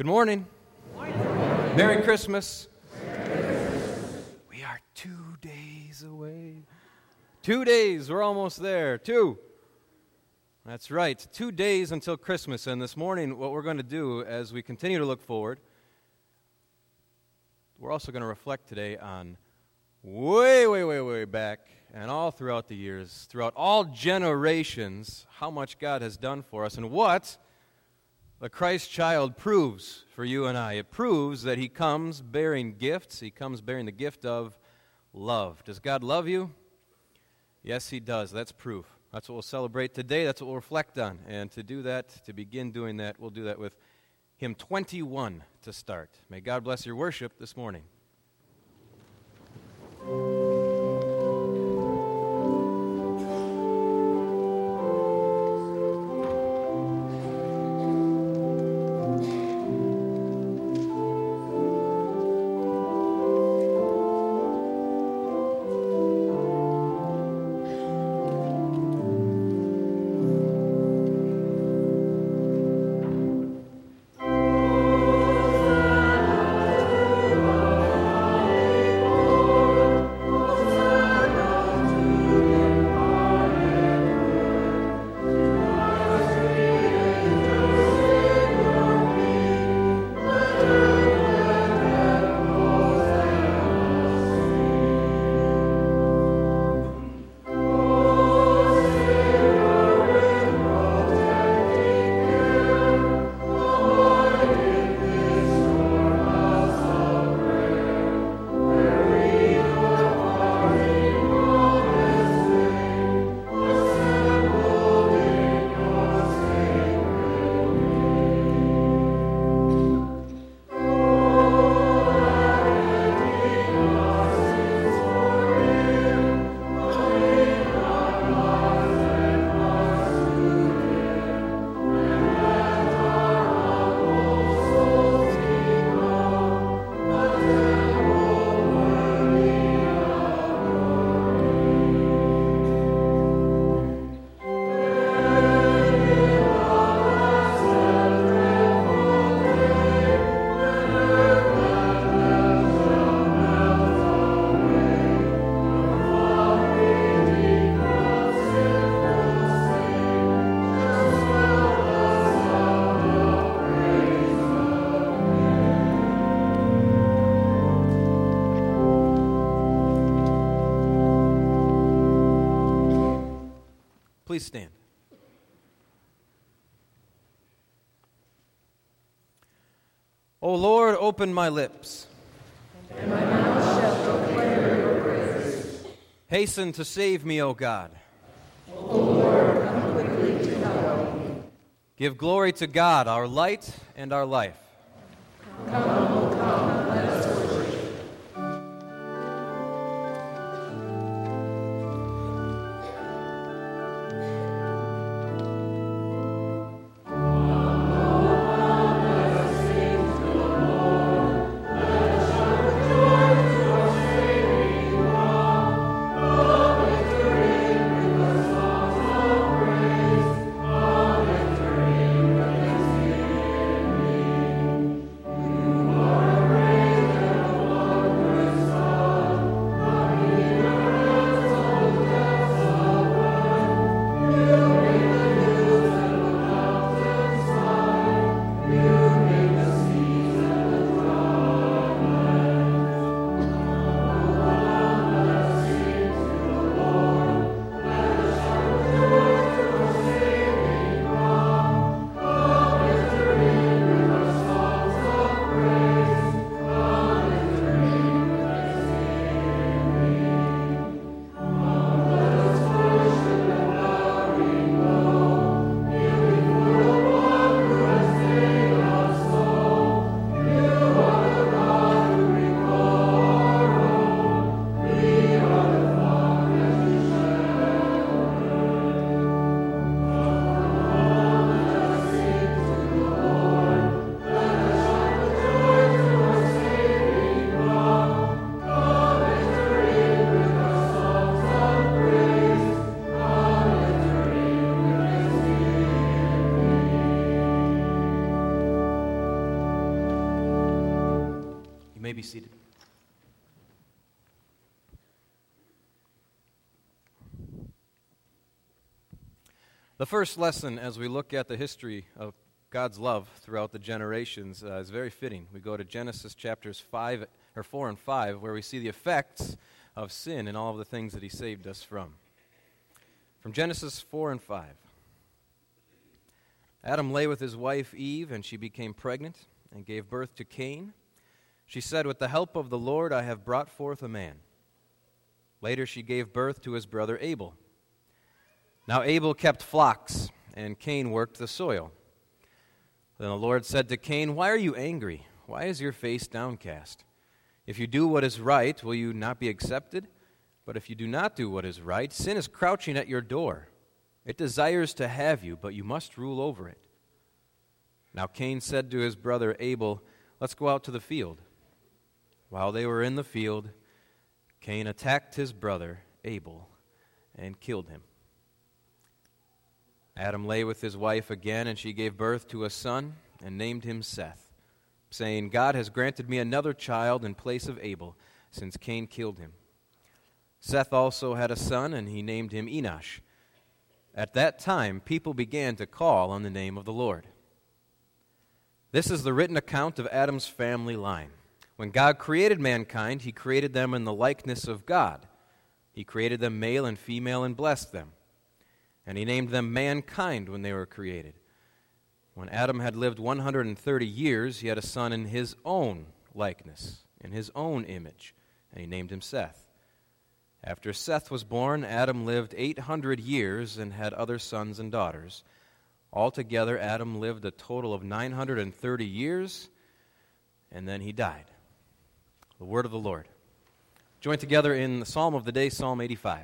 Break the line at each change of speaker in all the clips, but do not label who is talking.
Good morning. Merry Christmas. We are 2 days away. 2 days, we're almost there. 2. That's right, 2 days until Christmas. And this morning, what we're going to do as we continue to look forward, we're also going to reflect today on way back and all throughout the years, throughout all generations, how much God has done for us and what the Christ child proves for you and I. It proves that he comes bearing gifts. He comes bearing the gift of love. Does God love you? Yes, he does. That's proof. That's what we'll celebrate today. That's what we'll reflect on. And to do that, to begin doing that, we'll do that with hymn 21 to start. May God bless your worship this morning. Please stand. O Lord, open my lips,
and my mouth shall proclaim your praise.
Hasten to save me, O God.
O Lord, come quickly to help me.
Give glory to God, our light and our life.
Come, O come, let us worship.
You are
may be seated. The first lesson as we look at the history of God's love throughout the generations is very fitting. We go to Genesis chapters 4 and 5, where we see the effects of sin and all of the things that he saved us from. From Genesis 4 and 5. Adam lay with his wife Eve, and she became pregnant and gave birth to Cain. She said, "With the help of the Lord I have brought forth a man." Later she gave birth to his brother Abel. Now Abel kept flocks, and Cain worked the soil. Then the Lord said to Cain, "Why are you angry? Why is your face downcast? If you do what is right, will you not be accepted? But if you do not do what is right, sin is crouching at your door. It desires to have you, but you must rule over it." Now Cain said to his brother Abel, "Let's go out to the field." While they were in the field, Cain attacked his brother Abel and killed him. Adam lay with his wife again, and she gave birth to a son and named him Seth, saying, "God has granted me another child in place of Abel, since Cain killed him." Seth also had a son, and he named him Enosh. At that time, people began to call on the name of the Lord. This is the written account of Adam's family line. When God created mankind, he created them in the likeness of God. He created them male and female and blessed them. And he named them mankind when they were created. When Adam had lived 130 years, he had a son in his own likeness, in his own image, and he named him Seth. After Seth was born, Adam lived 800 years and had other sons and daughters. Altogether, Adam lived a total of 930 years, and then he died. The word of the Lord. Join together in the Psalm of the day, Psalm 85.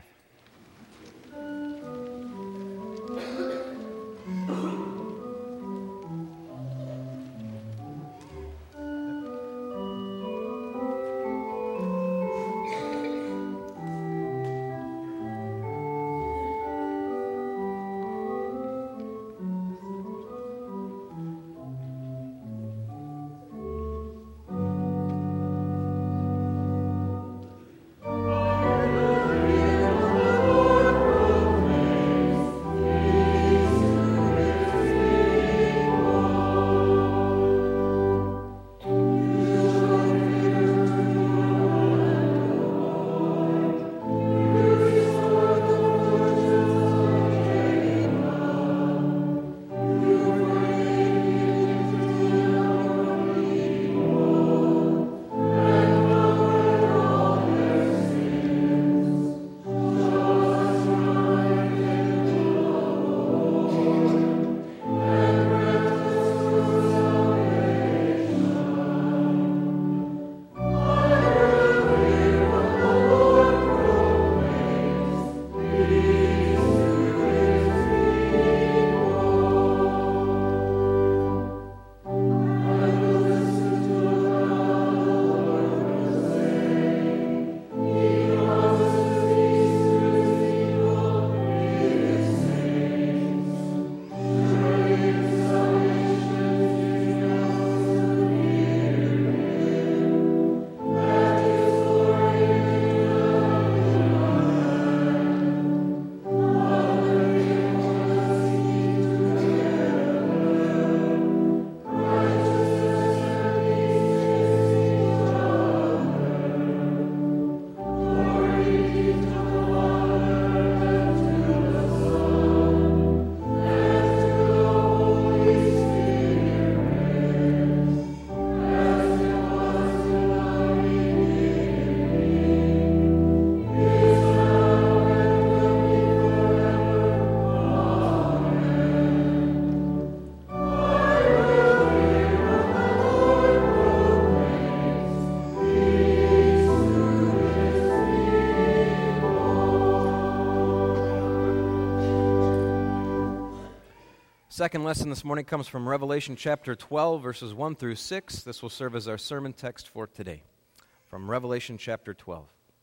Second lesson this morning comes from Revelation chapter 12, verses 1 through 6. This will serve as our sermon text for today. From Revelation chapter 12.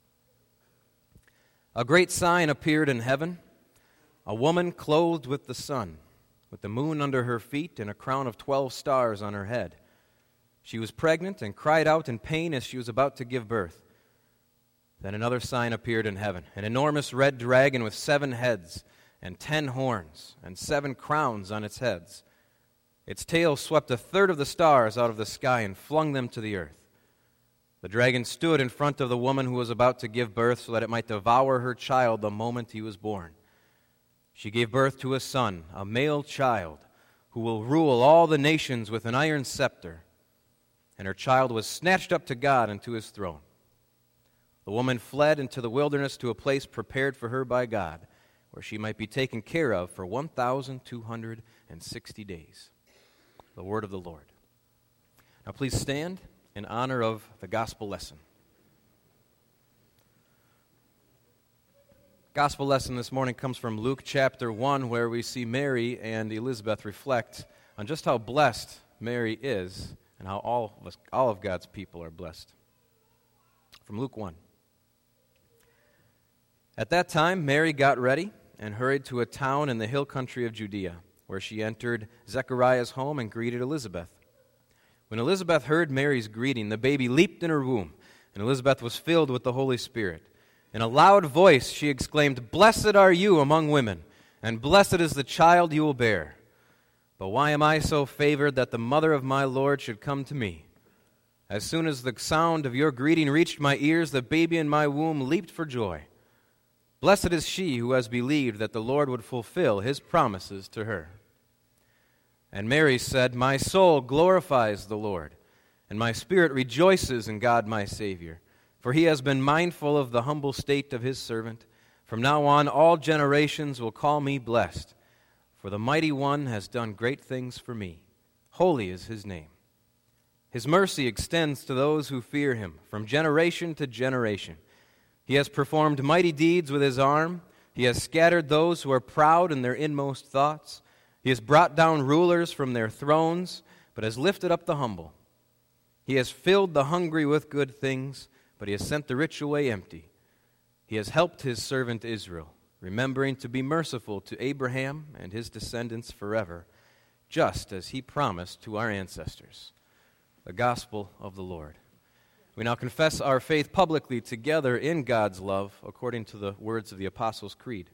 A great sign appeared in heaven, a woman clothed with the sun, with the moon under her feet and a crown of 12 stars on her head. She was pregnant and cried out in pain as she was about to give birth. Then another sign appeared in heaven, an enormous red dragon with 7 heads and 10 horns and 7 crowns on its heads. Its tail swept a third of the stars out of the sky and flung them to the earth. The dragon stood in front of the woman who was about to give birth so that it might devour her child the moment he was born. She gave birth to a son, a male child, who will rule all the nations with an iron scepter. And her child was snatched up to God and to his throne. The woman fled into the wilderness to a place prepared for her by God, where she might be taken care of for 1,260 days. The word of the Lord. Now please stand in honor of the gospel lesson. Gospel lesson this morning comes from Luke chapter 1, where we see Mary and Elizabeth reflect on just how blessed Mary is and how all of God's people are blessed. From Luke 1. At that time, Mary got ready and hurried to a town in the hill country of Judea, where she entered Zechariah's home and greeted Elizabeth. When Elizabeth heard Mary's greeting, the baby leaped in her womb, and Elizabeth was filled with the Holy Spirit. In a loud voice she exclaimed, "Blessed are you among women, and blessed is the child you will bear. But why am I so favored that the mother of my Lord should come to me? As soon as the sound of your greeting reached my ears, the baby in my womb leaped for joy. Blessed is she who has believed that the Lord would fulfill his promises to her." And Mary said, "My soul glorifies the Lord, and my spirit rejoices in God my Savior, for he has been mindful of the humble state of his servant. From now on all generations will call me blessed, for the Mighty One has done great things for me. Holy is his name. His mercy extends to those who fear him from generation to generation. He has performed mighty deeds with his arm. He has scattered those who are proud in their inmost thoughts. He has brought down rulers from their thrones, but has lifted up the humble. He has filled the hungry with good things, but he has sent the rich away empty. He has helped his servant Israel, remembering to be merciful to Abraham and his descendants forever, just as he promised to our ancestors." The gospel of the Lord. We now confess our faith publicly together in God's love, according to the words of the Apostles' Creed.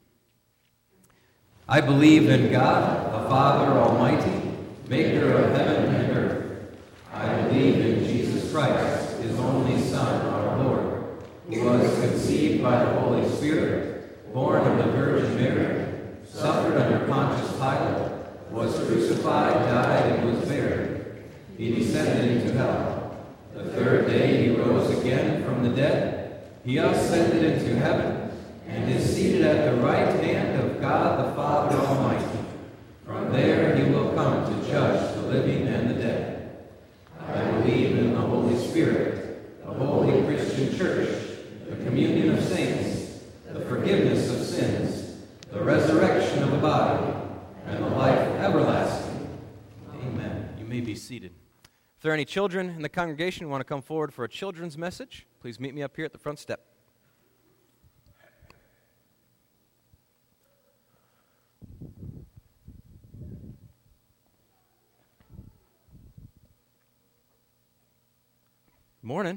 I believe in God, the Father Almighty, maker of heaven and earth. I believe in Jesus Christ, his only Son, our Lord, who was conceived by the Holy Spirit, born of the Virgin Mary, suffered under Pontius Pilate, was crucified, died, and was buried. He descended into hell. The third day he rose again from the dead. He ascended into heaven, and is seated at the right hand of God the Father Almighty. From there he will come to judge the living and the dead. I believe in the Holy Spirit, the holy Christian church, the communion of saints, the forgiveness of sins, the resurrection of the body, and the life everlasting. Amen. You may be seated. If there are any children in the congregation who want to come forward for a children's message, please meet me up here at the front step. Morning.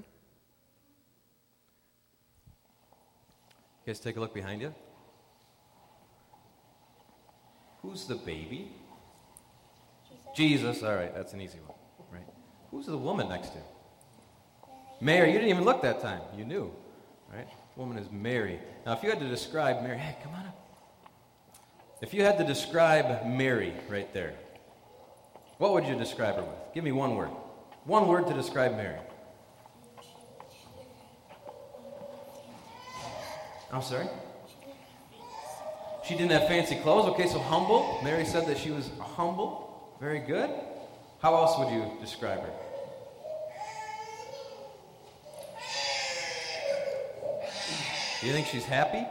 You guys take a look behind you. Who's the baby? Jesus. All right, that's an easy one. Right. Who's the woman next to him? Mary. You didn't even look that time. You knew. Right? The woman is Mary. Now, if you had to describe Mary, hey, come on up. If you had to describe Mary right there, what would you describe her with? Give me one word. One word to describe Mary. I'm sorry? She didn't have fancy clothes. Okay, so humble. Mary said that she was humble. Very good. How else would you describe her? Do you think she's happy?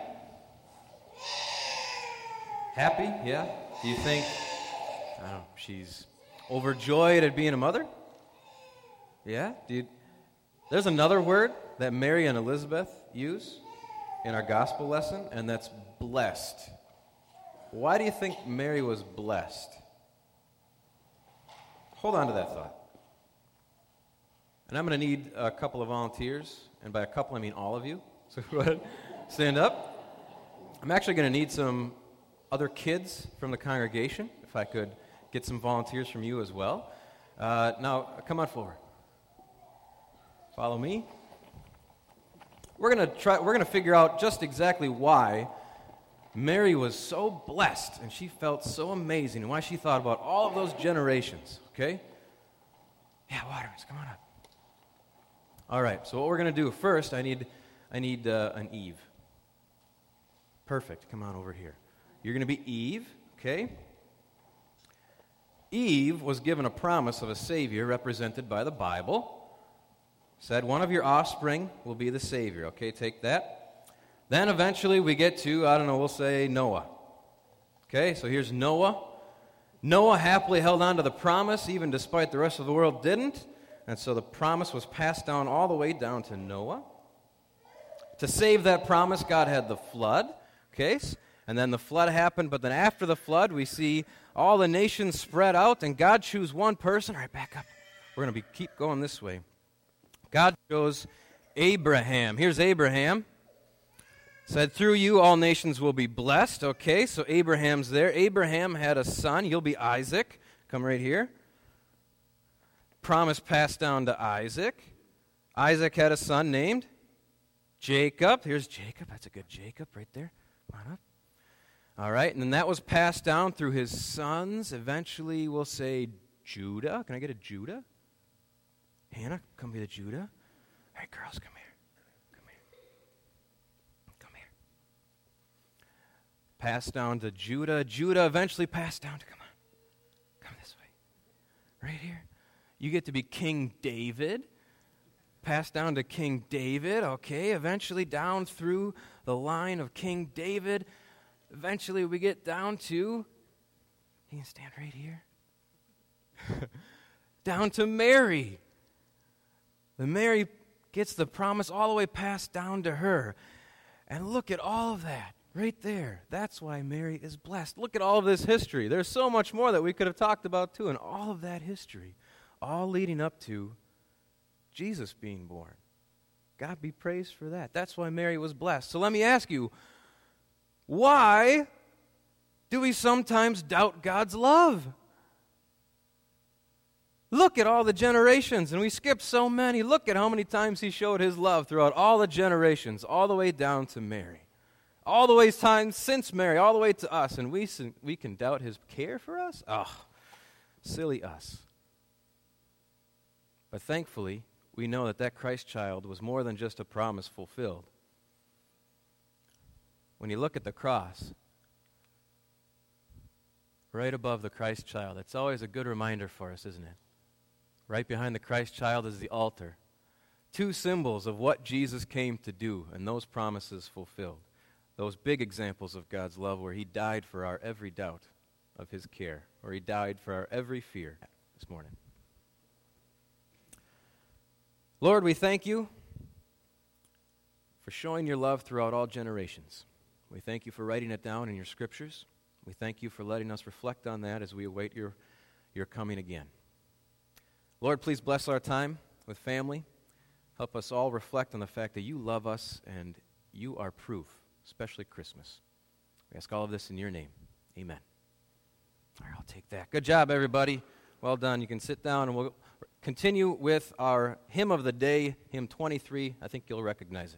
Happy? Yeah? Do you think, I don't know, she's overjoyed at being a mother? Yeah? There's another word that Mary and Elizabeth use in our gospel lesson, and that's blessed. Why do you think Mary was blessed? Hold on to that thought. And I'm going to need a couple of volunteers, and by a couple I mean all of you. So go ahead, stand up. I'm actually going to need some other kids from the congregation, if I could get some volunteers from you as well. Now, come on forward. Follow me. We're going to figure out just exactly why Mary was so blessed and she felt so amazing and why she thought about all of those generations, okay? Yeah, Watermans, come on up. All right, so what we're going to do first, I need an Eve. Perfect, come on over here. You're going to be Eve, okay? Eve was given a promise of a Savior represented by the Bible. Said one of your offspring will be the Savior, okay? Take that. Then eventually we get to, we'll say Noah. Okay, so here's Noah. Noah happily held on to the promise even despite the rest of the world didn't. And so the promise was passed down all the way down to Noah. To save that promise, God had the flood, okay? And then the flood happened, but then after the flood, we see all the nations spread out, and God chose one person. All right, back up. We're going to keep going this way. God chose Abraham. Here's Abraham. Said, through you all nations will be blessed. Okay, so Abraham's there. Abraham had a son. He'll be Isaac. Come right here. Promise passed down to Isaac. Isaac had a son named Jacob. Here's Jacob. That's a good Jacob right there. Come on up. All right, and then that was passed down through his sons. Eventually, we'll say Judah. Can I get a Judah? Hannah, come be the Judah. All right, girls, come here. Come here. Come here. Passed down to Judah. Judah eventually passed down to, come on. Come this way. Right here. You get to be King David. Passed down to King David. Okay, eventually down through the line of King David. Eventually we get down to, you can stand right here. Down to Mary. The Mary gets the promise all the way passed down to her. And look at all of that right there. That's why Mary is blessed. Look at all of this history. There's so much more that we could have talked about too, and all of that history, all leading up to Jesus being born. God be praised for that. That's why Mary was blessed. So let me ask you, why do we sometimes doubt God's love? Look at all the generations, and we skipped so many. Look at how many times he showed his love throughout all the generations, all the way down to Mary. All the way times since Mary, all the way to us, and we can doubt his care for us? Oh, silly us. But thankfully, we know that Christ child was more than just a promise fulfilled. When you look at the cross, right above the Christ child, it's always a good reminder for us, isn't it? Right behind the Christ child is the altar. Two symbols of what Jesus came to do, and those promises fulfilled. Those big examples of God's love where he died for our every doubt of his care, or he died for our every fear this morning. Lord, we thank you for showing your love throughout all generations. We thank you for writing it down in your scriptures. We thank you for letting us reflect on that as we await your coming again. Lord, please bless our time with family. Help us all reflect on the fact that you love us and you are proof, especially Christmas. We ask all of this in your name. Amen. All right, I'll take that. Good job, everybody. Well done. You can sit down, and we'll continue with our hymn of the day, hymn 23. I think you'll recognize it.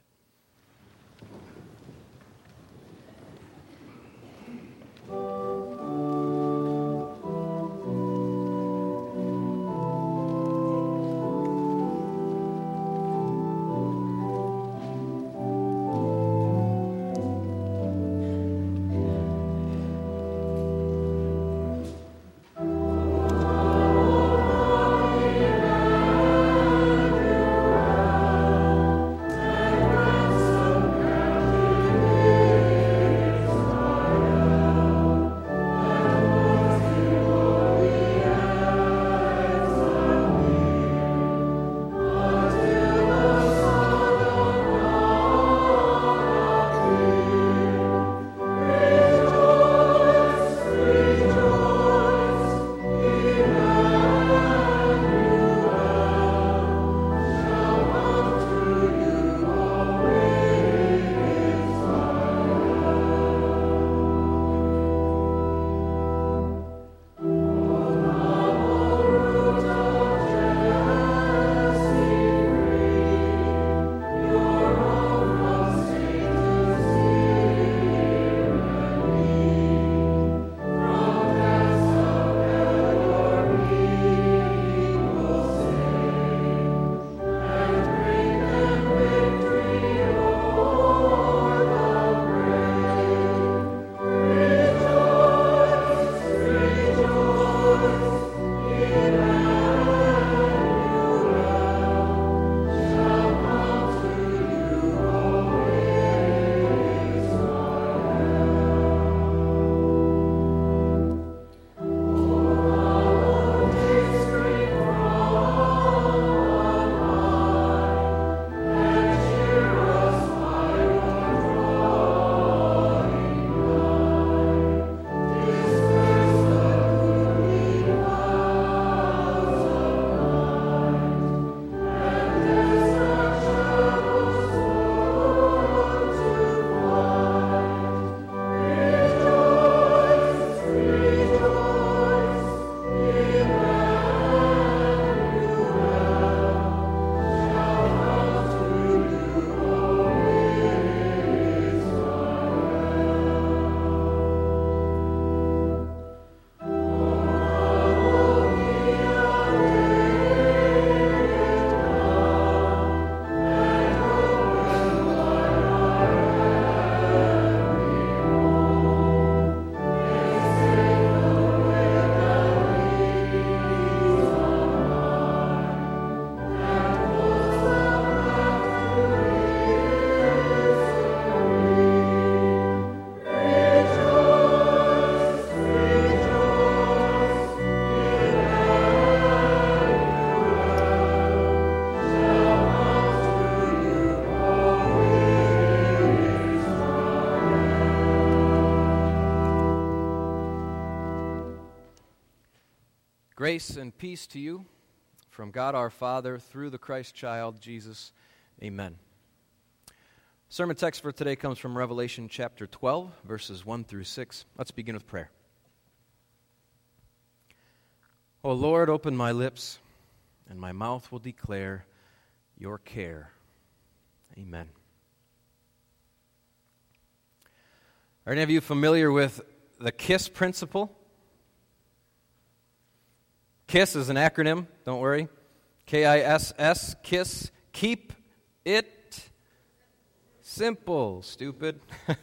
Grace and peace to you from God our Father through the Christ child, Jesus. Amen. Sermon text for today comes from Revelation chapter 12, verses 1 through 6. Let's begin with prayer. O Lord, open my lips, and my mouth will declare your care. Amen. Are any of you familiar with the KISS principle? KISS is an acronym, don't worry. K-I-S-S, KISS. Keep it simple, stupid.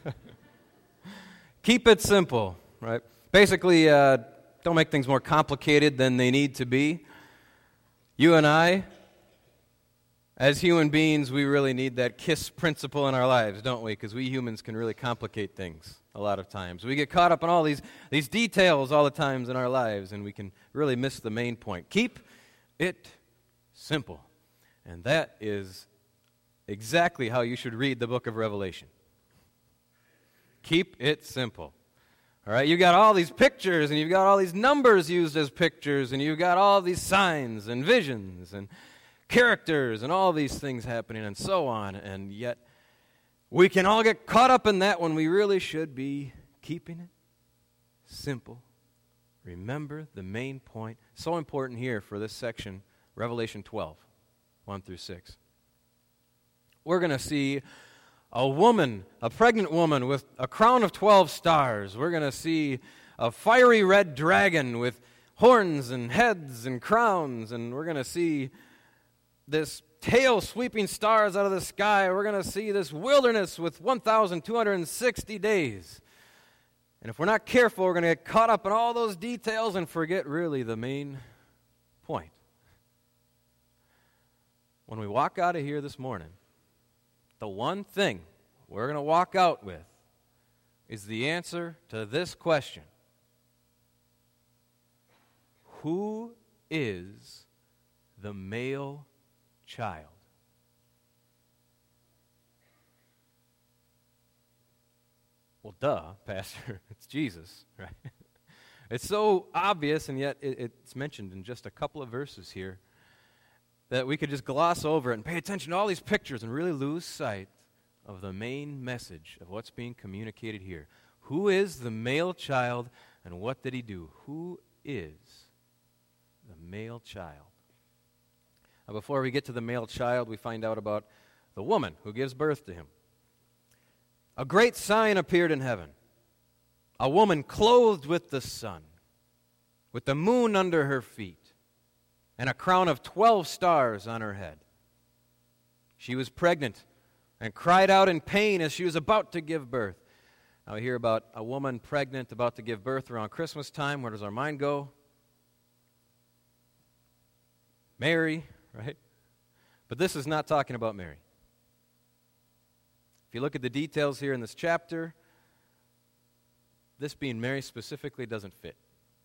Keep it simple, right? Basically, don't make things more complicated than they need to be. You and I, as human beings, we really need that KISS principle in our lives, don't we? Because we humans can really complicate things a lot of times. We get caught up in all these details all the times in our lives, and we can really miss the main point. Keep it simple. And that is exactly how you should read the book of Revelation. Keep it simple. All right, you got all these pictures, and you've got all these numbers used as pictures, and you've got all these signs and visions and characters and all these things happening and so on, and yet we can all get caught up in that when we really should be keeping it simple. Remember the main point. So important here for this section, Revelation 12, 1 through 6. We're going to see a woman, a pregnant woman with a crown of 12 stars. We're going to see a fiery red dragon with horns and heads and crowns, and we're going to see this tail sweeping stars out of the sky. We're going to see this wilderness with 1,260 days. And if we're not careful, we're going to get caught up in all those details and forget really the main point. When we walk out of here this morning, the one thing we're going to walk out with is the answer to this question. Who is the male child? Well, duh, Pastor, it's Jesus, right? It's so obvious, and yet it's mentioned in just a couple of verses here that we could just gloss over it and pay attention to all these pictures and really lose sight of the main message of what's being communicated here. Who is the male child, and what did he do? Who is the male child? Now, before we get to the male child, we find out about the woman who gives birth to him. A great sign appeared in heaven, a woman clothed with the sun, with the moon under her feet, and a crown of 12 stars on her head. She was pregnant and cried out in pain as she was about to give birth. Now we hear about a woman pregnant about to give birth around Christmas time. Where does our mind go? Mary, right? But this is not talking about Mary. If you look at the details here in this chapter, this being Mary specifically doesn't fit.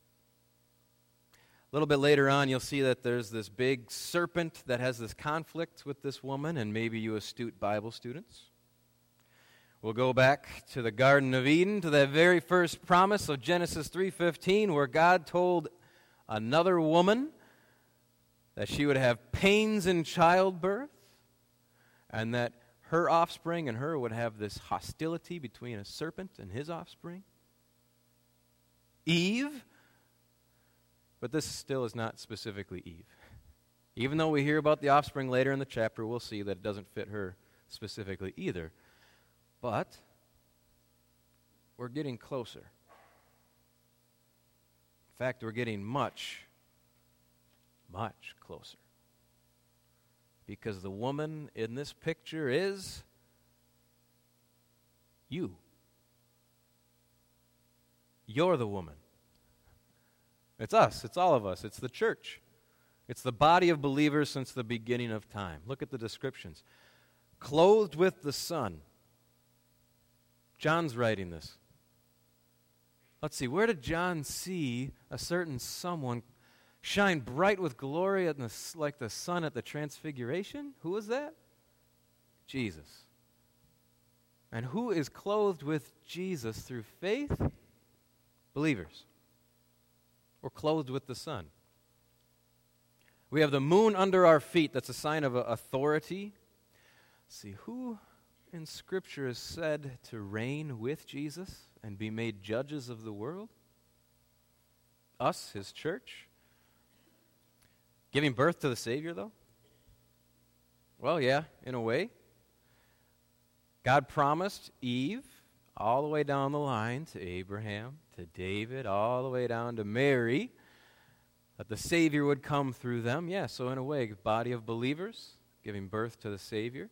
A little bit later on, you'll see that there's this big serpent that has this conflict with this woman, and maybe you astute Bible students. We'll go back to the Garden of Eden, to that very first promise of Genesis 3:15, where God told another woman that she would have pains in childbirth, and that her offspring and her would have this hostility between a serpent and his offspring. Eve, but this still is not specifically Eve. Even though we hear about the offspring later in the chapter, we'll see that it doesn't fit her specifically either. But we're getting closer. In fact, we're getting much, much closer. Because the woman in this picture is you. You're the woman. It's us. It's all of us. It's the church. It's the body of believers since the beginning of time. Look at the descriptions. Clothed with the sun. John's writing this. Let's see, where did John see a certain someone shine bright with glory like the sun at the transfiguration? Who was that? Jesus. And who is clothed with Jesus through faith? Believers. We're clothed with the sun. We have the moon under our feet. That's a sign of authority. Let's see, who in Scripture is said to reign with Jesus and be made judges of the world? Us, his church. Giving birth to the Savior, though? Well, yeah, in a way. God promised Eve all the way down the line to Abraham, to David, all the way down to Mary, that the Savior would come through them. Yeah, so in a way, body of believers giving birth to the Savior.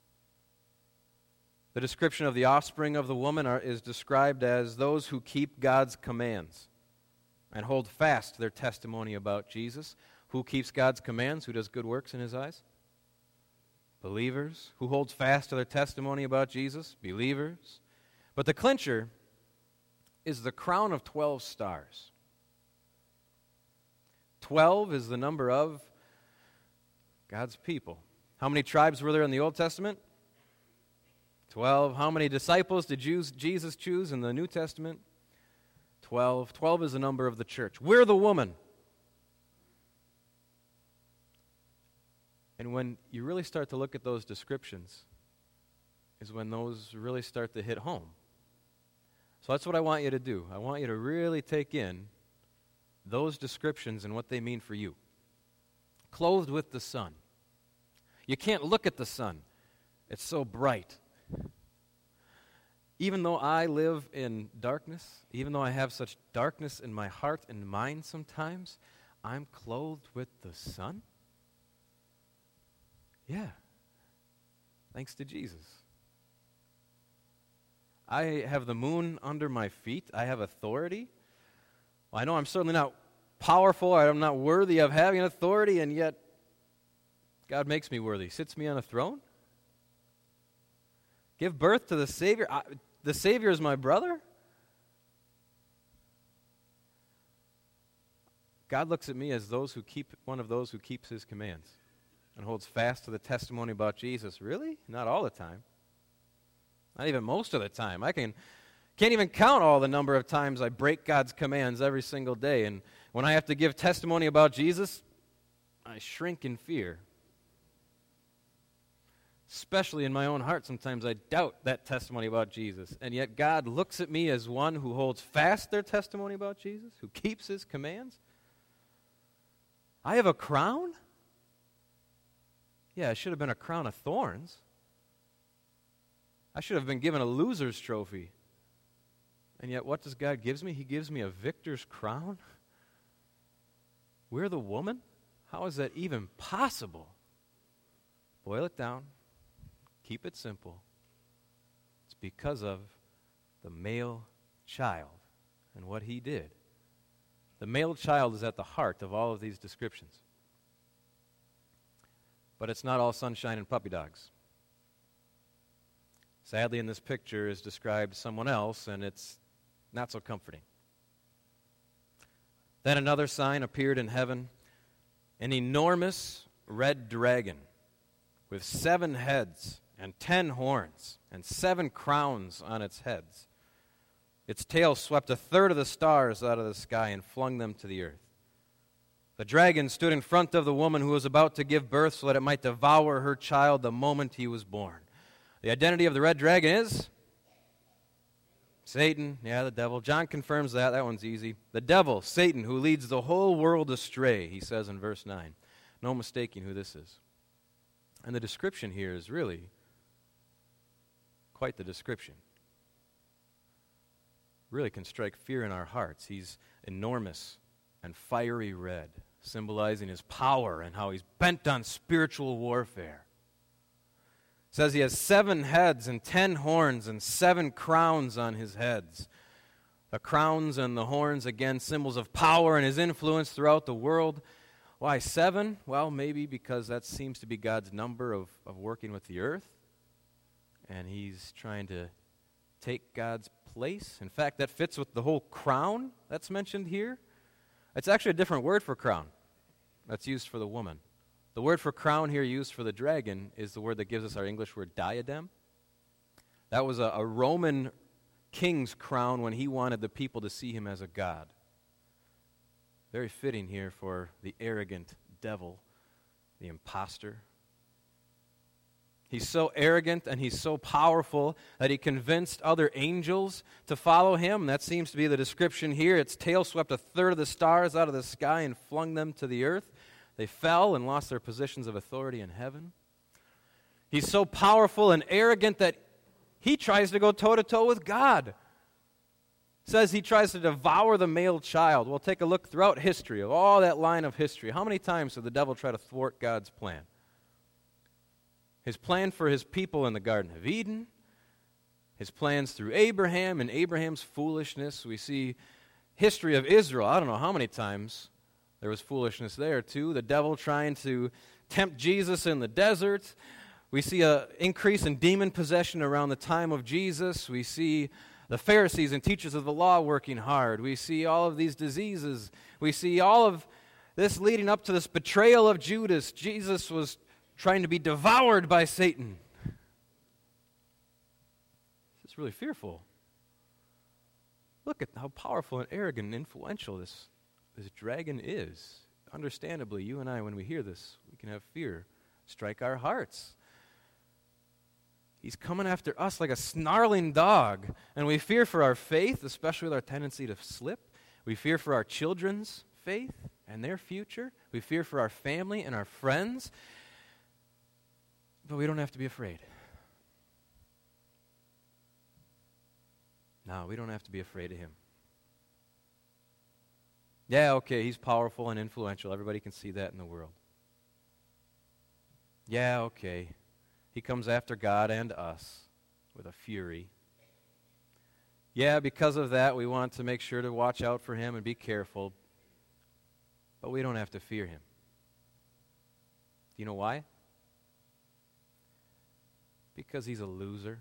The description of the offspring of the woman is described as those who keep God's commands and hold fast to their testimony about Jesus. Who keeps God's commands? Who does good works in his eyes? Believers. Who holds fast to their testimony about Jesus? Believers. But the clincher is the crown of 12 stars. 12 is the number of God's people. How many tribes were there in the Old Testament? 12. How many disciples did Jesus choose in the New Testament? 12. 12 is the number of the church. We're the woman. And when you really start to look at those descriptions is when those really start to hit home. So that's what I want you to do. I want you to really take in those descriptions and what they mean for you. Clothed with the sun. You can't look at the sun. It's so bright. Even though I live in darkness, even though I have such darkness in my heart and mind sometimes, I'm clothed with the sun? Yeah. Thanks to Jesus. I have the moon under my feet. I have authority. Well, I know I'm certainly not powerful. I'm not worthy of having authority, and yet God makes me worthy. Sits me on a throne. Give birth to the Savior. The Savior is my brother. God looks at me as one of those who keeps his commands and holds fast to the testimony about Jesus. Really? Not all the time. Not even most of the time. I can't even count all the number of times I break God's commands every single day. And when I have to give testimony about Jesus, I shrink in fear. Especially in my own heart, sometimes I doubt that testimony about Jesus. And yet God looks at me as one who holds fast their testimony about Jesus, who keeps his commands. I have a crown? Yeah, it should have been a crown of thorns. I should have been given a loser's trophy. And yet what does God give me? He gives me a victor's crown? We're the woman? How is that even possible? Boil it down. Keep it simple. It's because of the male child and what he did. The male child is at the heart of all of these descriptions. But it's not all sunshine and puppy dogs. Sadly, in this picture is described someone else, and it's not so comforting. Then another sign appeared in heaven, an enormous red dragon with 7 heads and 10 horns and 7 crowns on its heads. Its tail swept 1/3 of the stars out of the sky and flung them to the earth. The dragon stood in front of the woman who was about to give birth so that it might devour her child the moment he was born. The identity of the red dragon is Satan. Yeah, the devil. John confirms that. That one's easy. The devil, Satan, who leads the whole world astray, he says in verse 9. No mistaking who this is. And the description here is really quite the description. Really can strike fear in our hearts. He's enormous and fiery red, symbolizing his power and how he's bent on spiritual warfare. It says he has 7 heads and 10 horns and 7 crowns on his heads. The crowns and the horns, again, symbols of power and his influence throughout the world. Why 7? Well, maybe because that seems to be God's number of working with the earth. And he's trying to take God's place. In fact, that fits with the whole crown that's mentioned here. It's actually a different word for crown that's used for the woman. The word for crown here used for the dragon is the word that gives us our English word diadem. That was a Roman king's crown when he wanted the people to see him as a god. Very fitting here for the arrogant devil, the imposter. He's so arrogant and he's so powerful that he convinced other angels to follow him. That seems to be the description here. Its tail swept a third of the stars out of the sky and flung them to the earth. They fell and lost their positions of authority in heaven. He's so powerful and arrogant that he tries to go toe-to-toe with God. It says he tries to devour the male child. We'll take a look throughout history, of all that line of history. How many times did the devil try to thwart God's plan? His plan for his people in the Garden of Eden, his plans through Abraham and Abraham's foolishness. We see history of Israel. I don't know how many times there was foolishness there too. The devil trying to tempt Jesus in the desert. We see an increase in demon possession around the time of Jesus. We see the Pharisees and teachers of the law working hard. We see all of these diseases. We see all of this leading up to this betrayal of Judas. Jesus was trying to be devoured by Satan. It's really fearful. Look at how powerful and arrogant and influential this dragon is. Understandably, you and I, when we hear this, we can have fear strike our hearts. He's coming after us like a snarling dog, and we fear for our faith, especially with our tendency to slip. We fear for our children's faith and their future. We fear for our family and our friends. But we don't have to be afraid. No, we don't have to be afraid of him. Yeah, okay, he's powerful and influential. Everybody can see that in the world. Yeah, okay. He comes after God and us with a fury. Yeah, because of that, we want to make sure to watch out for him and be careful. But we don't have to fear him. Do you know why? Because he's a loser.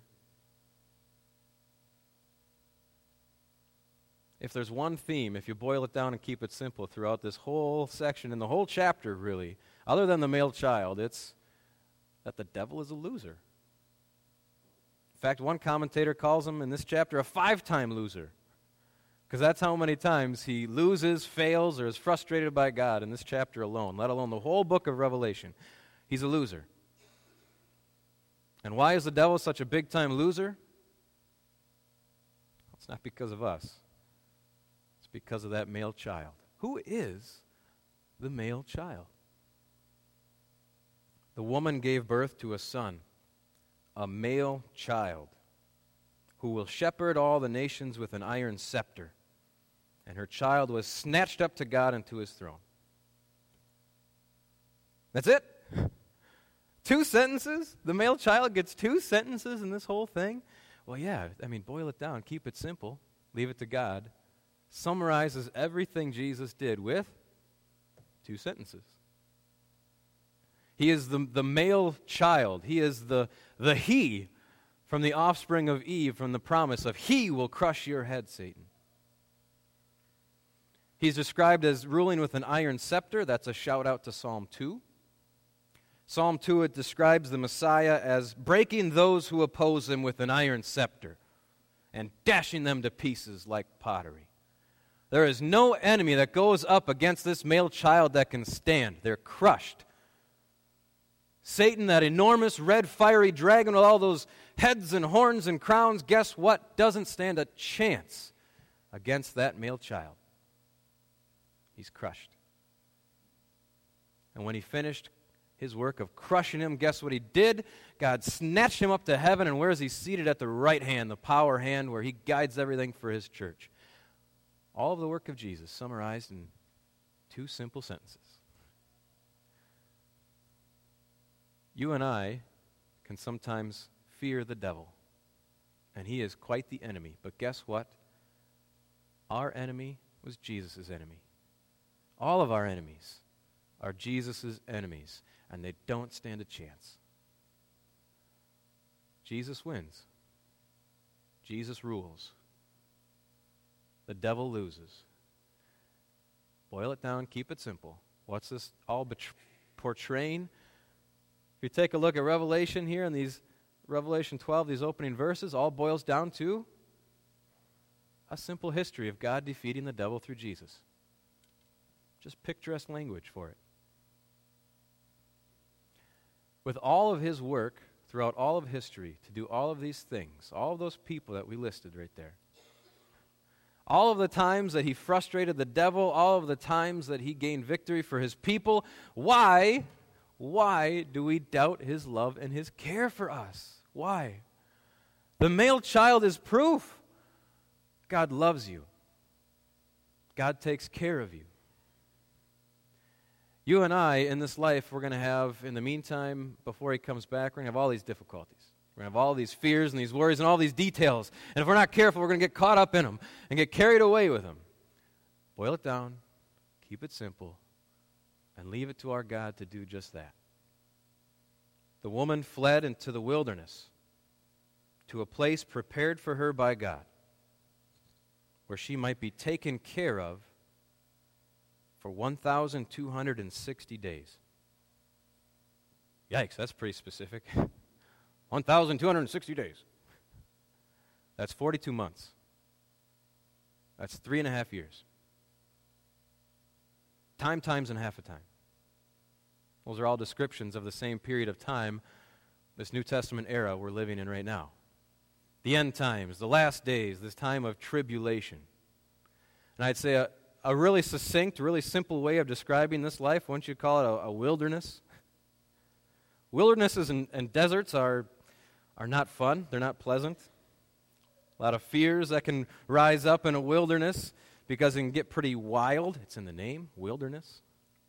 If there's one theme, if you boil it down and keep it simple throughout this whole section and the whole chapter, really, other than the male child, it's that the devil is a loser. In fact, one commentator calls him in this chapter a 5-time loser, because that's how many times he loses, fails, or is frustrated by God in this chapter alone, let alone the whole book of Revelation. He's a loser. And why is the devil such a big-time loser? It's not because of us. It's because of that male child. Who is the male child? The woman gave birth to a son, a male child, who will shepherd all the nations with an iron scepter. And her child was snatched up to God and to his throne. That's it? 2 sentences? The male child gets 2 sentences in this whole thing? Well, yeah, boil it down, keep it simple, leave it to God. Summarizes everything Jesus did with 2 sentences. He is the male child. He is the he from the offspring of Eve, from the promise of he will crush your head, Satan. He's described as ruling with an iron scepter. That's a shout out to Psalm 2. Psalm 2, it describes the Messiah as breaking those who oppose him with an iron scepter and dashing them to pieces like pottery. There is no enemy that goes up against this male child that can stand. They're crushed. Satan, that enormous red fiery dragon with all those heads and horns and crowns, guess what? Doesn't stand a chance against that male child. He's crushed. And when he finished his work of crushing him, guess what he did? God snatched him up to heaven, and where is he seated? At the right hand, the power hand, where he guides everything for his church. All of the work of Jesus summarized in 2 simple sentences. You and I can sometimes fear the devil, and he is quite the enemy. But guess what? Our enemy was Jesus' enemy. All of our enemies are Jesus' enemies, and they don't stand a chance. Jesus wins. Jesus rules. The devil loses. Boil it down, keep it simple. What's this all portraying? If you take a look at Revelation here, in these Revelation 12, these opening verses, all boils down to a simple history of God defeating the devil through Jesus. Just picturesque language for it. with all of his work throughout all of history to do all of these things, all of those people that we listed right there, all of the times that he frustrated the devil, all of the times that he gained victory for his people, why do we doubt his love and his care for us? Why? The male child is proof. God loves you. God takes care of you. You and I, in this life, we're going to have, in the meantime, before he comes back, we're going to have all these difficulties. We're going to have all these fears and these worries and all these details. And if we're not careful, we're going to get caught up in them and get carried away with them. Boil it down, keep it simple, and leave it to our God to do just that. The woman fled into the wilderness to a place prepared for her by God, where she might be taken care of for 1,260 days. Yikes, that's pretty specific. 1,260 days. That's 42 months. That's 3.5 years. Times and half a time. Those are all descriptions of the same period of time, this New Testament era we're living in right now. The end times, the last days, this time of tribulation. And I'd say a really succinct, really simple way of describing this life, wouldn't you call it a wilderness? Wildernesses and deserts are not fun. They're not pleasant. A lot of fears that can rise up in a wilderness because it can get pretty wild. It's in the name, wilderness.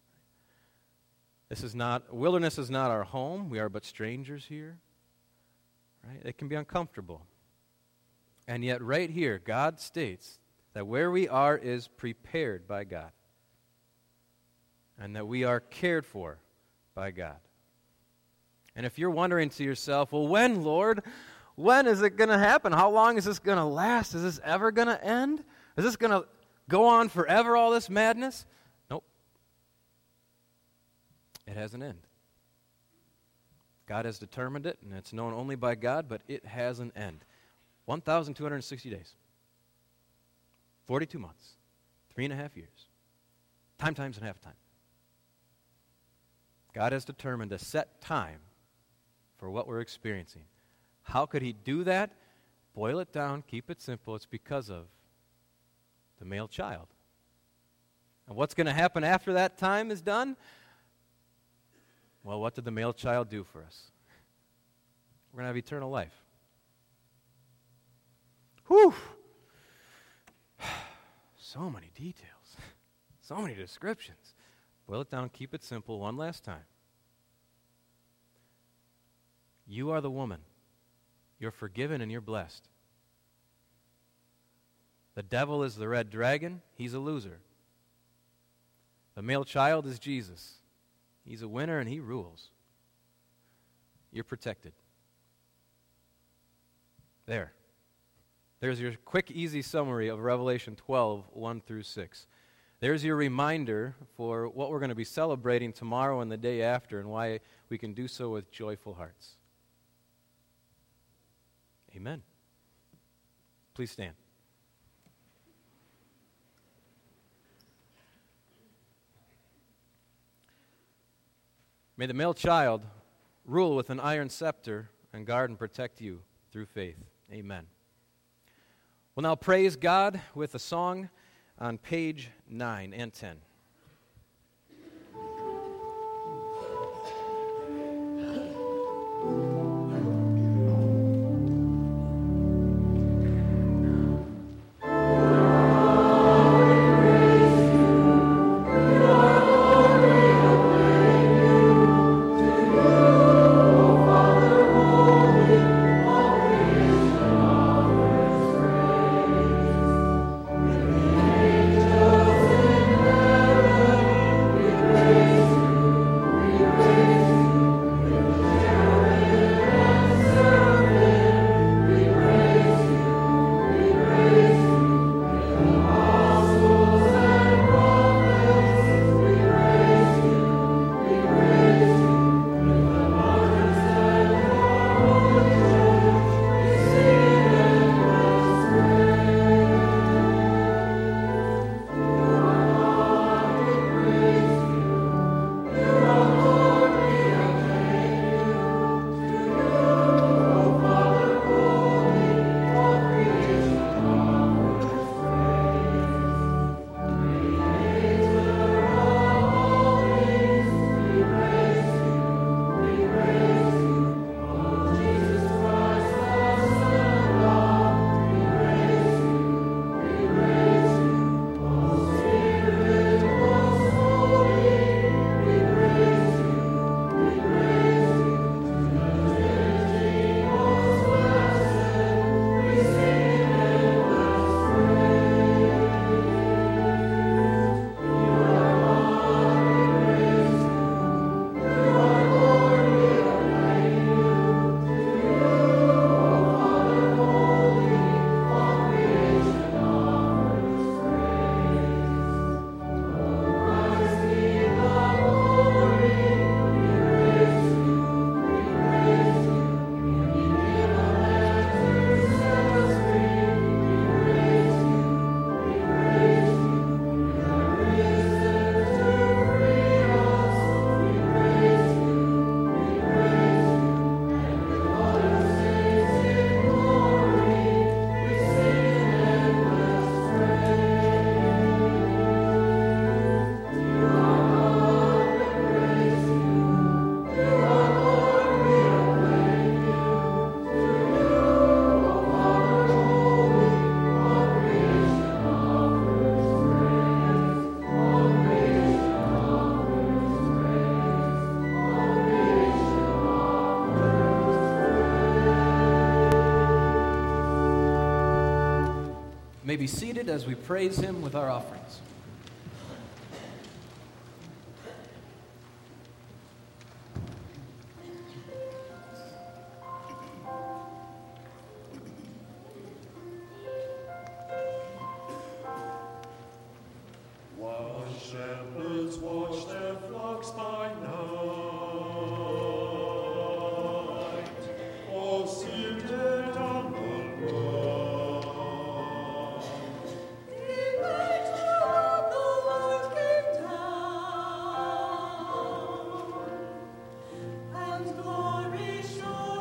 Wilderness is not our home. We are but strangers here. Right? It can be uncomfortable. And yet right here, God states that where we are is prepared by God. And that we are cared for by God. And if you're wondering to yourself, well, when, Lord? When is it going to happen? How long is this going to last? Is this ever going to end? Is this going to go on forever, all this madness? Nope. It has an end. God has determined it, and it's known only by God, but it has an end. 1,260 days. 42 months. 3.5 years. Times and half time. God has determined a set time for what we're experiencing. How could he do that? Boil it down, keep it simple. It's because of the male child. And what's going to happen after that time is done? Well, what did the male child do for us? We're going to have eternal life. Whew! So many details. So many descriptions. Boil it down, keep it simple one last time. You are the woman. You're forgiven and you're blessed. The devil is the red dragon. He's a loser. The male child is Jesus. He's a winner and he rules. You're protected. There's your quick, easy summary of Revelation 12, 1 through 6. There's your reminder for what we're going to be celebrating tomorrow and the day after and why we can do so with joyful hearts. Amen. Please stand. May the male child rule with an iron scepter and guard and protect you through faith. Amen. We'll now praise God with a song on page 9 and 10.
Angels in
may be seated as we praise him with our offerings.
While shepherds watch their flocks by night, all seated on the ground, the light of the Lord came down, and glory shone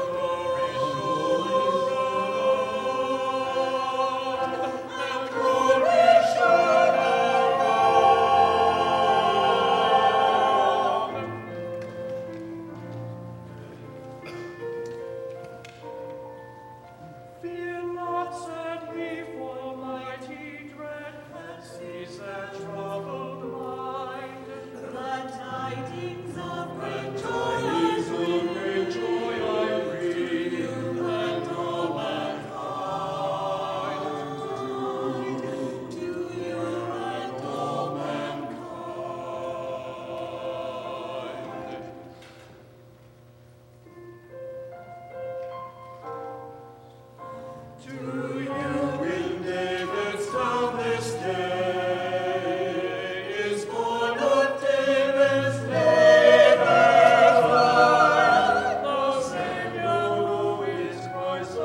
around, and glory shone Fear not, said he, for mighty dread fancies that troubled mind. The tidings of great joy I bring you and all mankind. To you and all mankind. To you in David's town this day is born of David's neighbor's life, the Savior who is Christ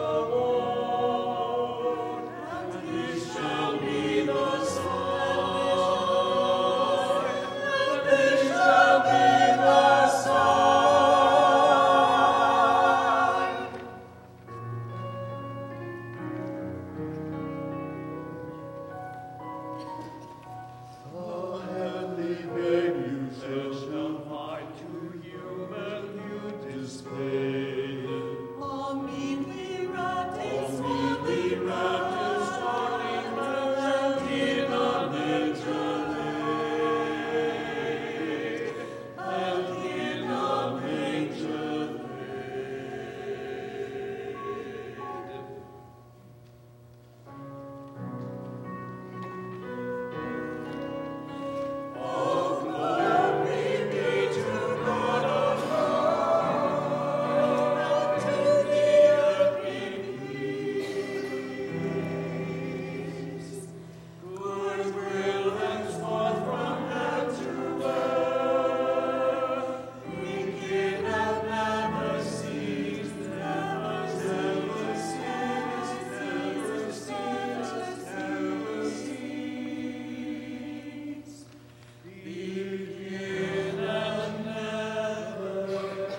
alone, and he shall be the sign, and he shall be the sign. The heavenly babe you shall find to human you display. All meanly wrapped in swaddling bands, and in a manger laid, and in a manger laid. All glory be to God above, and to the earth be peace. Goodwill henceforth from earth to earth, begin and never cease, never cease, never cease, never cease. Begin and never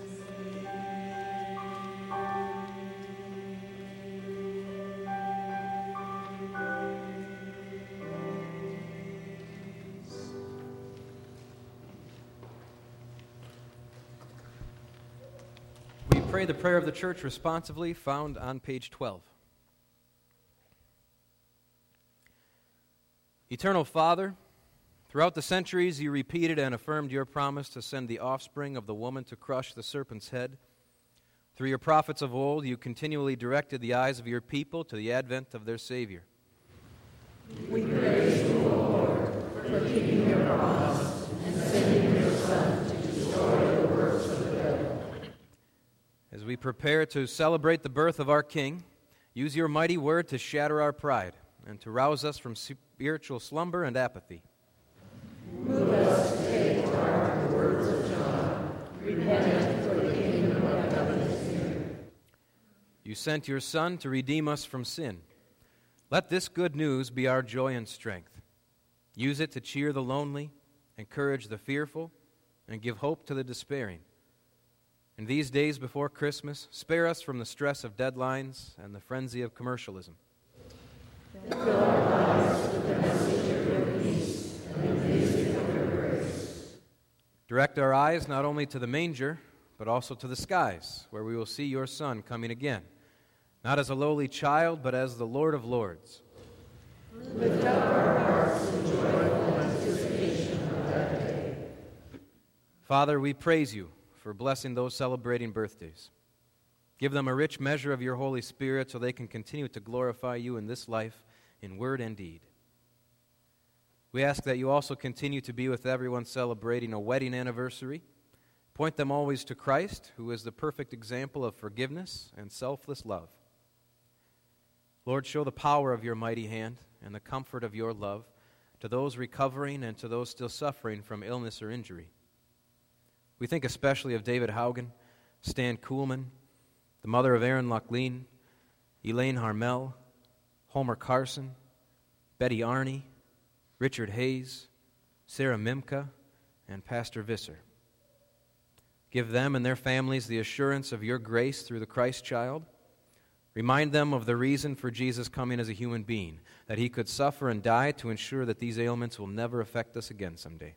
cease.
We pray the prayer of the church responsively, found on page 12. Eternal Father, throughout the centuries you repeated and affirmed your promise to send the offspring of the woman to crush the serpent's head. Through your prophets of old, you continually directed the eyes of your people to the advent of their Savior.
We praise you, Lord, for keeping your promise and sending your Son to destroy the works of the devil.
As we prepare to celebrate the birth of our King, use your mighty word to shatter our pride and to rouse us from spiritual slumber and apathy.
Move us to take to heart the words of John. Repent, for the kingdom of heaven is near.
You sent your Son to redeem us from sin. Let this good news be our joy and strength. Use it to cheer the lonely, encourage the fearful, and give hope to the despairing. In these days before Christmas, spare us from the stress of deadlines and the frenzy of commercialism.
Fill our lives with the message of your peace and the music of your grace.
Direct our eyes not only to the manger, but also to the skies, where we will see your Son coming again, not as a lowly child, but as the Lord of Lords.
Lift up our hearts in joyful anticipation of that day.
Father, we praise you for blessing those celebrating birthdays. Give them a rich measure of your Holy Spirit so they can continue to glorify you in this life in word and deed. We ask that you also continue to be with everyone celebrating a wedding anniversary. Point them always to Christ, who is the perfect example of forgiveness and selfless love. Lord, show the power of your mighty hand and the comfort of your love to those recovering and to those still suffering from illness or injury. We think especially of David Haugen, Stan Kuhlman, the mother of Aaron Lachleen, Elaine Harmel, Homer Carson, Betty Arney, Richard Hayes, Sarah Mimka, and Pastor Visser. Give them and their families the assurance of your grace through the Christ child. Remind them of the reason for Jesus coming as a human being, that he could suffer and die to ensure that these ailments will never affect us again someday.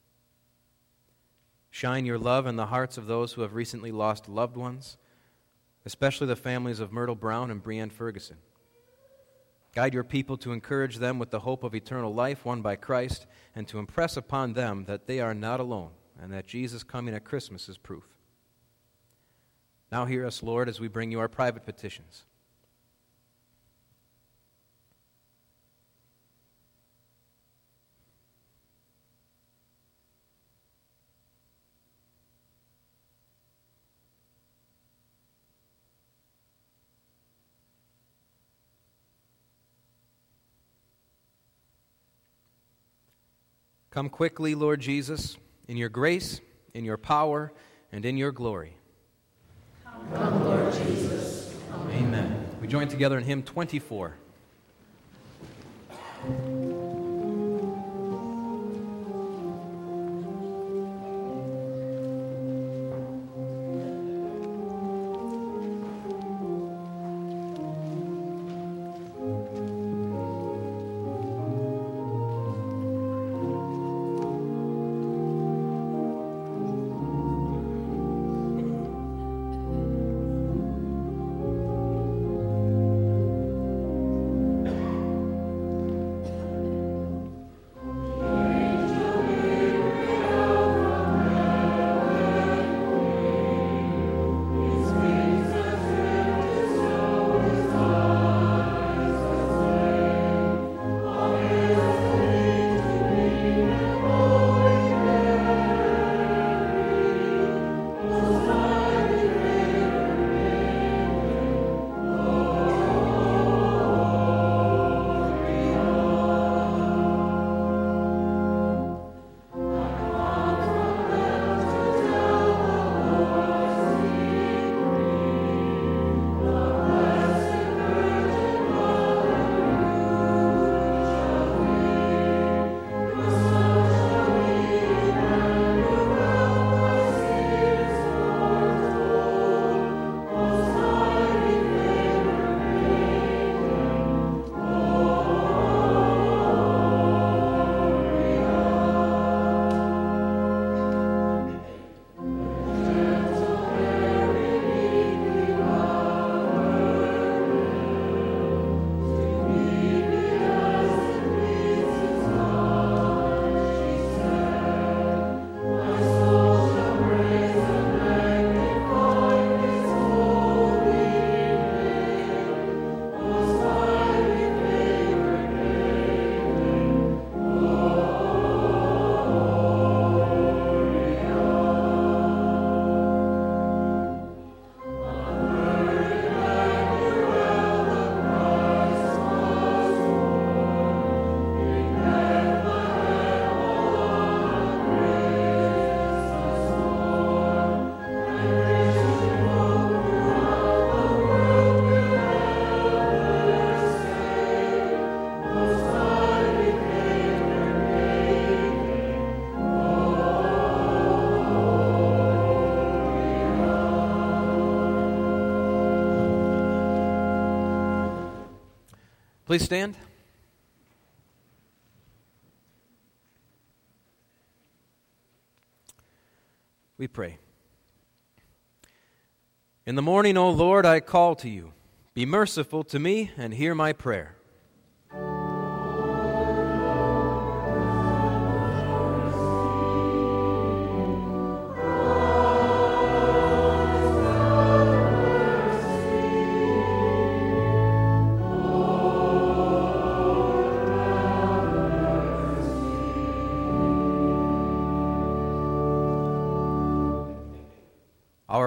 Shine your love in the hearts of those who have recently lost loved ones, especially the families of Myrtle Brown and Brianne Ferguson. Guide your people to encourage them with the hope of eternal life won by Christ, and to impress upon them that they are not alone, and that Jesus coming at Christmas is proof. Now hear us, Lord, as we bring you our private petitions. Come quickly, Lord Jesus, in your grace, in your power, and in your glory.
Come, Lord Jesus.
Amen. We join together in hymn 24. Please stand. We pray. In the morning, O Lord, I call to you. Be merciful to me and hear my prayer.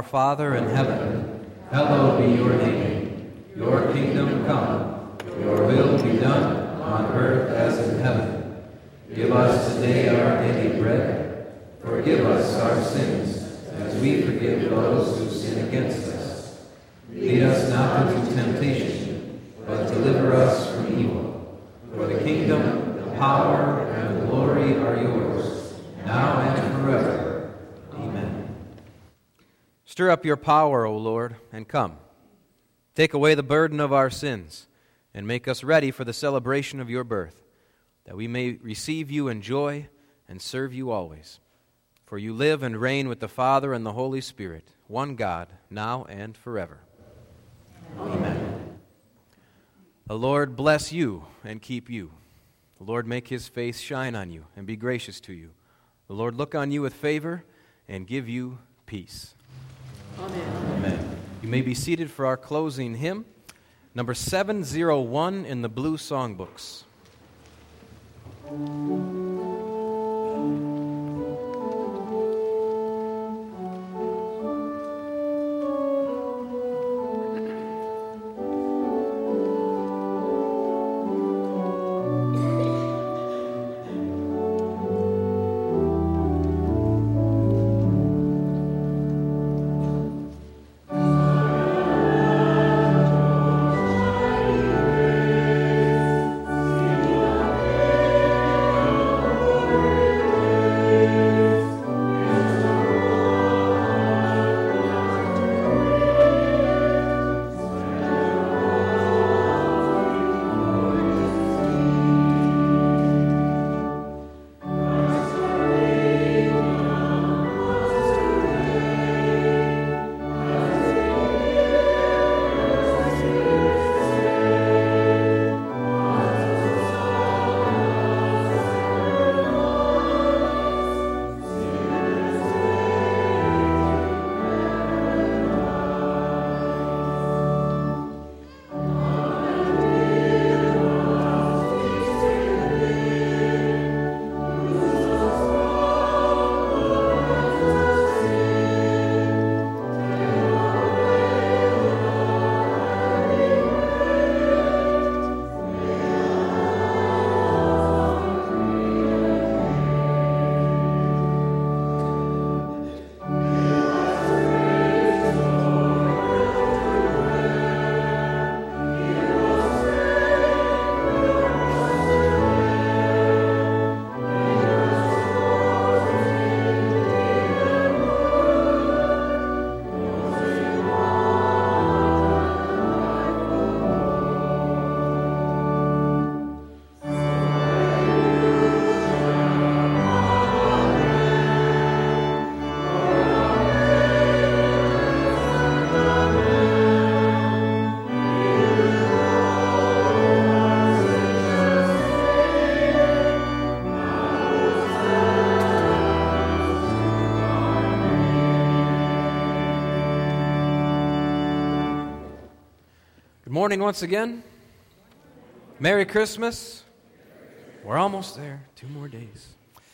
Father in heaven, hallowed be your name. Your kingdom come, your will be done on earth as in heaven. Give us today our daily bread. Forgive us our sins, as we forgive those who sin against us. Lead us not into temptation, but deliver us from evil. For the kingdom, the power, and the glory are yours, now and forever. Amen. Stir up your power, O Lord, and come. Take away the burden of our sins, and make us ready for the celebration of your birth, that we may receive you in joy and serve you always. For you live and reign with the Father and the Holy Spirit, one God, now and forever. Amen. The Lord bless you and keep you. The Lord make his face shine on you and be gracious to you. The Lord look on you with favor and give you peace.
Amen.
Amen. You may be seated for our closing hymn, number 701 in the blue songbooks. Good morning once again. Merry Christmas. We're almost there. 2 more days.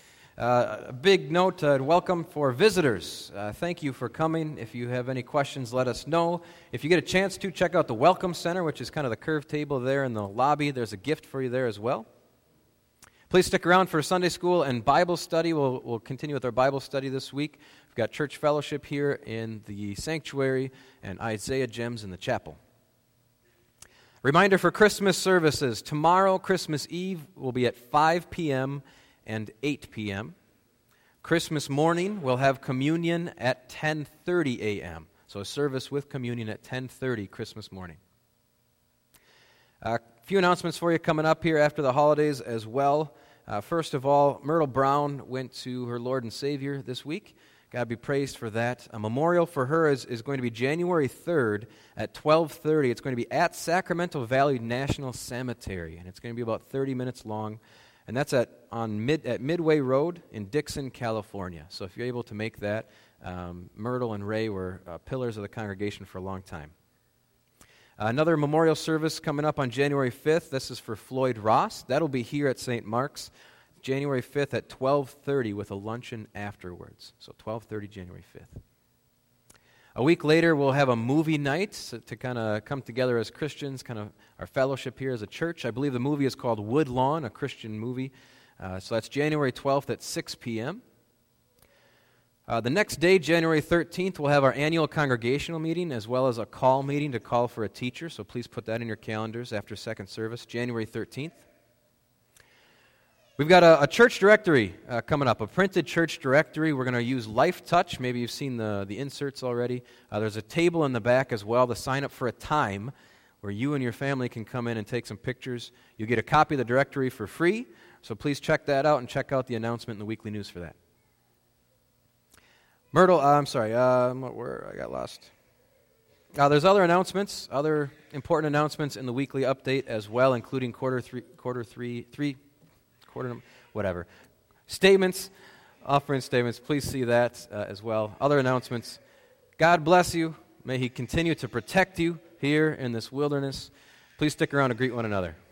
A big note and welcome for visitors. Thank you for coming. If you have any questions, let us know. If you get a chance to, check out the Welcome Center, which is kind of the curved table there in the lobby. There's a gift for you there as well. Please stick around for Sunday school and Bible study. We'll continue with our Bible study this week. We've got church fellowship here in the sanctuary and Isaiah Gems in the chapel. Reminder for Christmas services. Tomorrow, Christmas Eve, will be at 5 p.m. and 8 p.m. Christmas morning, we'll have communion at 10:30 a.m. So a service with communion at 10:30 Christmas morning. A few announcements for you coming up here after the holidays as well. First of all, Myrtle Brown went to her Lord and Savior this week. God be praised for that. A memorial for her is going to be January 3rd at 12:30. It's going to be at Sacramento Valley National Cemetery, and it's going to be about 30 minutes long. And that's at Midway Road in Dixon, California. So if you're able to make that, Myrtle and Ray were pillars of the congregation for a long time. Another memorial service coming up on January 5th. This is for Floyd Ross. That'll be here at St. Mark's, January 5th at 12:30 with a luncheon afterwards. So 12:30 January 5th. A week later, we'll have a movie night to kind of come together as Christians, kind of our fellowship here as a church. I believe the movie is called Woodlawn, a Christian movie. So that's January 12th at 6 p.m. The next day, January 13th, we'll have our annual congregational meeting as well as a call meeting to call for a teacher. So please put that in your calendars after second service, January 13th. We've got a church directory coming up, a printed church directory. We're going to use Life Touch. Maybe you've seen the inserts already. There's a table in the back as well to sign up for a time where you and your family can come in and take some pictures. You'll get a copy of the directory for free, so please check that out and check out the announcement in the weekly news for that. Myrtle, where I got lost. There's other announcements, other important announcements in the weekly update as well, including statements, offering statements. Please see that as well. Other announcements. God bless you. May He continue to protect you here in this wilderness. Please stick around and greet one another.